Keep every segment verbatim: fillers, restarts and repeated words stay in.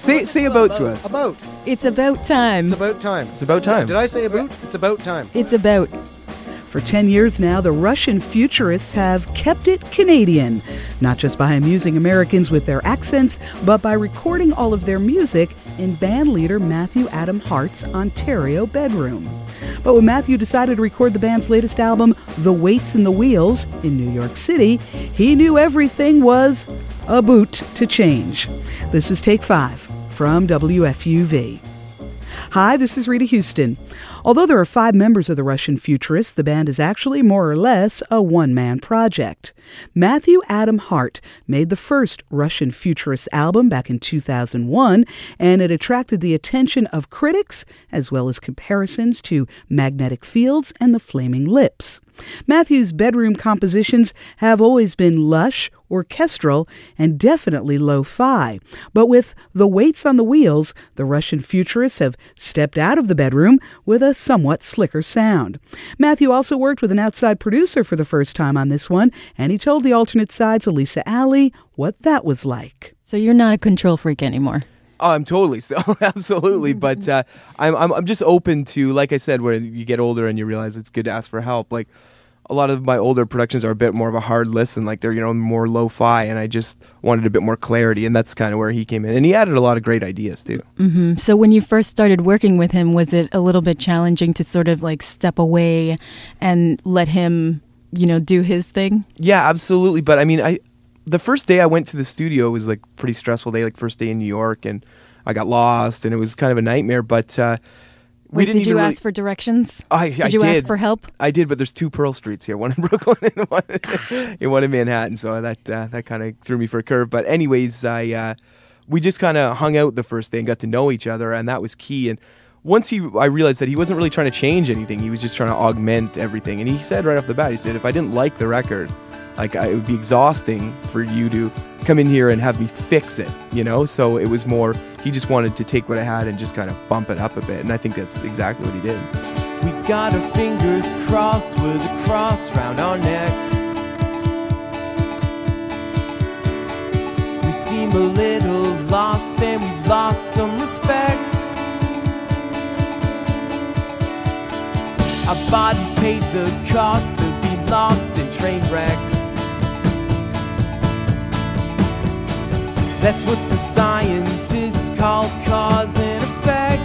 Say say about to us. About. It's about time. It's about time. It's about time. Did I say about? It's about time. It's about. For ten years now, the Russian futurists have kept it Canadian, not just by amusing Americans with their accents, but by recording all of their music in bandleader Matthew Adam Hart's Ontario bedroom. But when Matthew decided to record the band's latest album, The Weights and the Wheels, in New York City, he knew everything was about to change. This is Take Five from W F U V. Hi, this is Rita Houston. Although there are five members of the Russian Futurists, the band is actually more or less a one-man project. Matthew Adam Hart made the first Russian Futurist album back in two thousand one, and it attracted the attention of critics, as well as comparisons to Magnetic Fields and the Flaming Lips. Matthew's bedroom compositions have always been lush, orchestral, and definitely lo-fi. But with The Weights on the Wheels, the Russian Futurists have stepped out of the bedroom with a somewhat slicker sound. Matthew also worked with an outside producer for the first time on this one, and he told the alternate side's Elisa Alley what that was like. So you're not a control freak anymore. Oh, I'm totally still, absolutely. But uh, I'm, I'm I'm just open to, like I said, when you get older and you realize it's good to ask for help. Like, a lot of my older productions are a bit more of a hard listen, like they're, you know, more lo-fi, and I just wanted a bit more clarity, and that's kind of where he came in. And he added a lot of great ideas, too. Mm-hmm. So when you first started working with him, was it a little bit challenging to sort of like step away and let him, you know, do his thing? Yeah, absolutely. But I mean, I the first day I went to the studio was like a pretty stressful day, like first day in New York, and I got lost, and it was kind of a nightmare, but... Uh, Wait, did you really... ask for directions? I, I did you did. ask for help? I did, but there's two Pearl Streets here, one in Brooklyn and one, in, one in Manhattan, so that uh, that kind of threw me for a curve. But anyways, I uh, we just kind of hung out the first day and got to know each other, and that was key. And once he, I realized that he wasn't really trying to change anything; he was just trying to augment everything. And he said right off the bat, he said, "If I didn't like the record, like I, it would be exhausting for you to come in here and have me fix it, you know." So it was more, he just wanted to take what I had and just kind of bump it up a bit, and I think that's exactly what he did. We got our fingers crossed with a cross round our neck. We seem a little lost and we've lost some respect. Our bodies paid the cost to be lost in train wreck. That's what the scientists call cause and effect.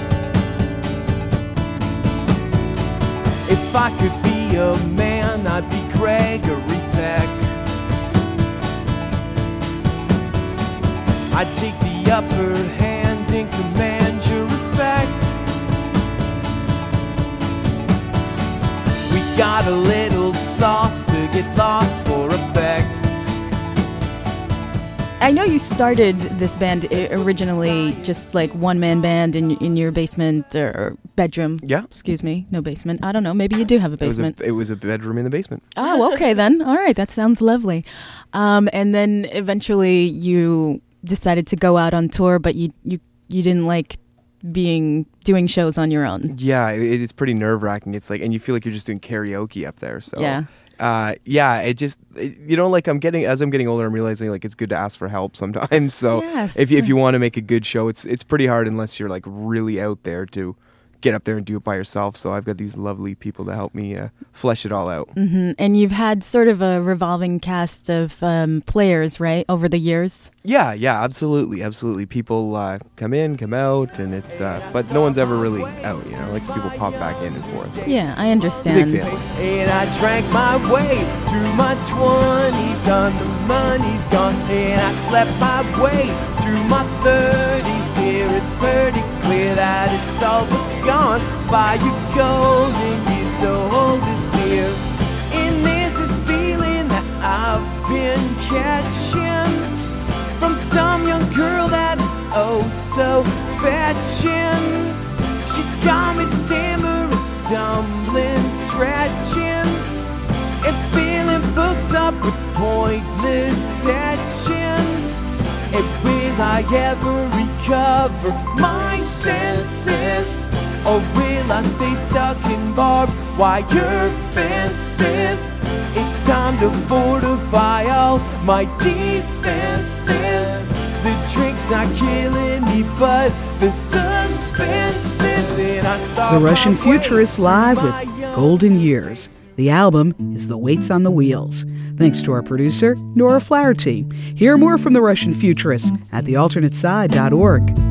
If I could be a man, I'd be Gregory Peck. I'd take the upper hand and command your respect. We got a little sauce to get lost for effect. I know you started this band originally just like one-man band in in your basement or bedroom. Yeah. Excuse me, no basement. I don't know. Maybe you do have a basement. It was a, it was a bedroom in the basement. Oh, okay then. All right, that sounds lovely. Um, and then eventually you decided to go out on tour, but you you, you didn't like being doing shows on your own. Yeah, it, it's pretty nerve-wracking. It's like, and you feel like you're just doing karaoke up there. So yeah. Uh, yeah, it just, it, you know, like I'm getting, as I'm getting older, I'm realizing like it's good to ask for help sometimes. So yes. if, if you want to make a good show, it's it's pretty hard unless you're like really out there to get up there and do it by yourself. So I've got these lovely people to help me uh, flesh it all out. Mm-hmm. And you've had sort of a revolving cast of um, players, right, over the years? Yeah, yeah, absolutely, absolutely. People uh, come in, come out, and it's, uh, but no one's ever really out, you know, like people pop back in and forth. So. Yeah, I understand. Big fan. And I drank my way through my twenties on the money's gone. And I slept my way through my thirties. Dear, it's pretty clear that it's all but gone by you golden years, so hold it near. And there's this feeling that I've been catching from some young girl that is oh so fetching. She's got me stammering, stumbling, stretching, and filling books up with pointless etchings. And will I ever recover my senses? Or will I stay stuck in barbed wire fences? It's time to fortify all my defenses. The drinks It's not killing me, but the suspense is in. I start The Russian my way Futurists through live with my young Golden Years. The album is The Weights on the Wheels. Thanks to our producer, Nora Flaherty. Hear more from the Russian Futurists at the alternate side dot org.